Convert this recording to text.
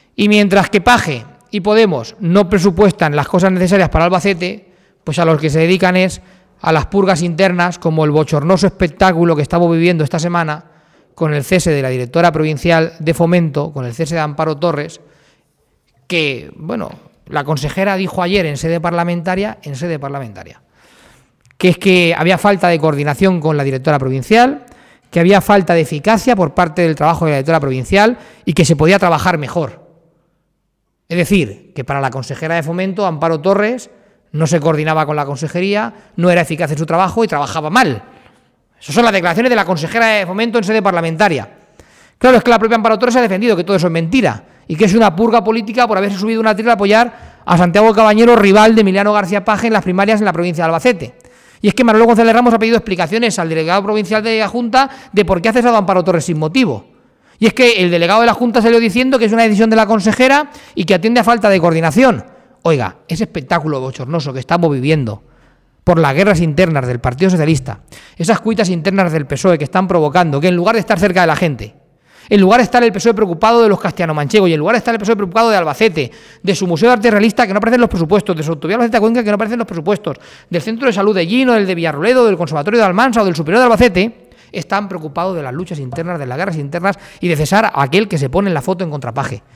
Y mientras que Paje y Podemos no presupuestan las cosas necesarias para Albacete, pues a los que se dedican es a las purgas internas, como el bochornoso espectáculo que estamos viviendo esta semana con el cese de la directora provincial de Fomento, con el cese de Amparo Torres, que, bueno, la consejera dijo ayer en sede parlamentaria, que es que había falta de coordinación con la directora provincial, que había falta de eficacia por parte del trabajo de la directora provincial y que se podía trabajar mejor. Es decir, que para la consejera de Fomento, Amparo Torres, no se coordinaba con la consejería, no era eficaz en su trabajo y trabajaba mal. Esas son las declaraciones de la consejera de Fomento en sede parlamentaria. Claro, es que la propia Amparo Torres ha defendido que todo eso es mentira y que es una purga política por haberse subido una trila a apoyar a Santiago Cabañero, rival de Emiliano García Paje en las primarias en la provincia de Albacete. Y es que Manolo González Ramos ha pedido explicaciones al delegado provincial de la Junta de por qué ha cesado a Amparo Torres sin motivo. Y es que el delegado de la Junta salió diciendo que es una decisión de la consejera y que atiende a falta de coordinación. Oiga, ese espectáculo bochornoso que estamos viviendo por las guerras internas del Partido Socialista, esas cuitas internas del PSOE que están provocando que en lugar de estar cerca de la gente, en lugar de estar el PSOE preocupado de los castellano-manchegos y en lugar de estar el PSOE preocupado de Albacete, de su Museo de Arte Realista que no aparecen los presupuestos, de su autovía Albacete-Cuenca que no aparecen los presupuestos, del Centro de Salud de Gino, del de Villarroledo, del Conservatorio de Almansa o del Superior de Albacete, están preocupados de las luchas internas, de las guerras internas y de cesar a aquel que se pone en la foto en contrapaje.